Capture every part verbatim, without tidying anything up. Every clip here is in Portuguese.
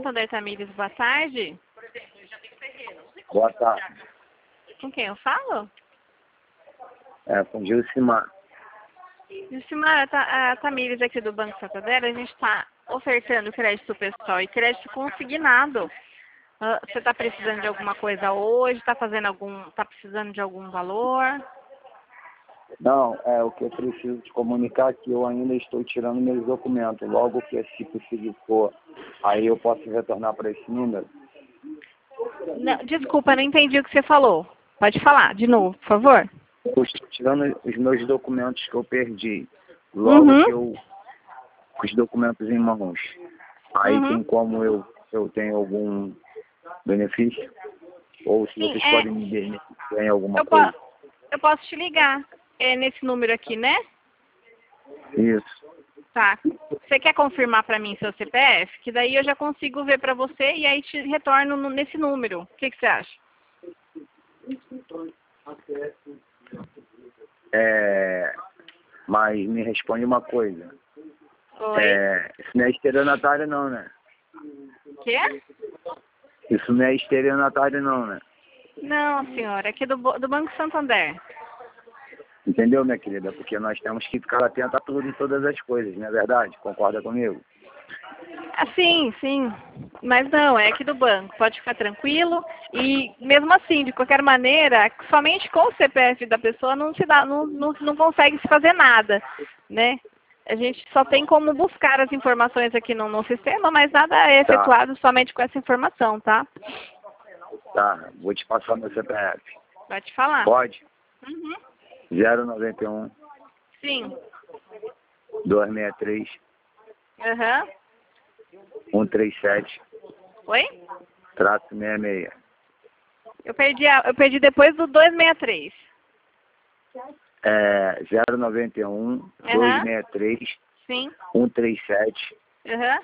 Santander Tamires, boa tarde. Boa tarde. Com quem eu falo? É, com Gilcimar. Gilcimar, a, a Tamires aqui do Banco Santander, a gente está ofertando crédito pessoal e crédito consignado. Uh, você está precisando de alguma coisa hoje? Está fazendo algum, está precisando de algum valor? Não, é o que eu preciso te comunicar é que eu ainda estou tirando meus documentos. Logo que esse possível for, aí eu posso retornar para esse número? Não, desculpa, não entendi o que você falou. Pode falar de novo, por favor. Eu estou tirando os meus documentos que eu perdi. Logo Uhum. que eu com os documentos em mãos. Aí Uhum. tem como eu, eu tenho algum benefício? Ou se Sim, vocês é, podem me beneficiar em alguma eu, po coisa? eu posso te ligar. É nesse número aqui, né? Isso. Tá. Você quer confirmar para mim seu C P F? Que daí eu já consigo ver para você e aí te retorno no, nesse número. O que, que você acha? É, mas me responde uma coisa. Oi? É, isso não é estelionatário não, né? Quê? Isso não é estelionatário não, né? Não, senhora. Aqui do, do Banco Santander. Entendeu, minha querida? Porque nós temos que ficar atento a tudo em todas as coisas, não é verdade? Concorda comigo? Ah, sim, sim. Mas não, é aqui do banco. Pode ficar tranquilo. E mesmo assim, de qualquer maneira, somente com o C P F da pessoa não se dá, não, não, não consegue se fazer nada, né? A gente só tem como buscar as informações aqui no, no sistema, mas nada é efetuado Tá, somente com essa informação, tá? tá. Vou te passar meu C P F. Pode falar. Pode? Uhum. zero nove um, Sim. dois seis três, Aham. um três sete, Oi? traço sessenta e seis. Eu perdi, a, eu perdi depois do duzentos e sessenta e três. É zero nove um, dois Aham. seis três, Sim. um três sete, Aham.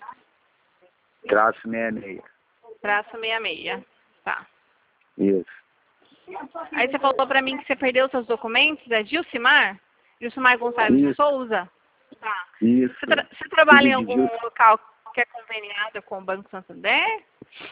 traço sessenta e seis. Traço sessenta e seis. Tá. Isso. Aí você falou pra mim que você perdeu seus documentos, é Gilcimar? Gilcimar Gonçalves de Isso. Souza? Tá. Isso. Você, tra você trabalha em Filho de algum Gil- local que é conveniado com o Banco Santander?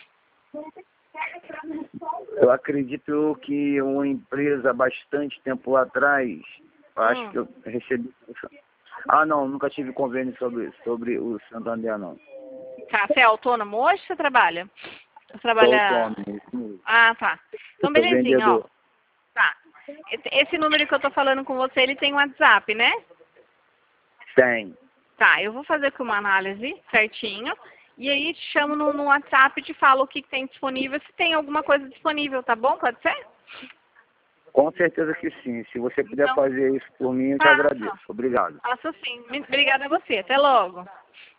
Eu acredito que uma empresa, bastante tempo atrás, eu acho Hum. que eu recebi... Ah, não, nunca tive convênio sobre, sobre o Santander, não. Tá, você é autônomo hoje ou você trabalha? Você Sou trabalha... autônomo, isso mesmo. Ah, tá. Então, Eu sou belezinha, ó. vendedor. Tá. Esse, esse número que eu tô falando com você, ele tem WhatsApp, né? Tem. Tá, eu vou fazer aqui uma análise certinho. E aí te chamo no, no WhatsApp e te falo o que, que tem disponível, se tem alguma coisa disponível, tá bom? Pode ser? Com certeza que sim. Se você puder Então, fazer isso por mim, eu te faça. agradeço. Obrigado. Faço sim. Obrigada a você. Até logo.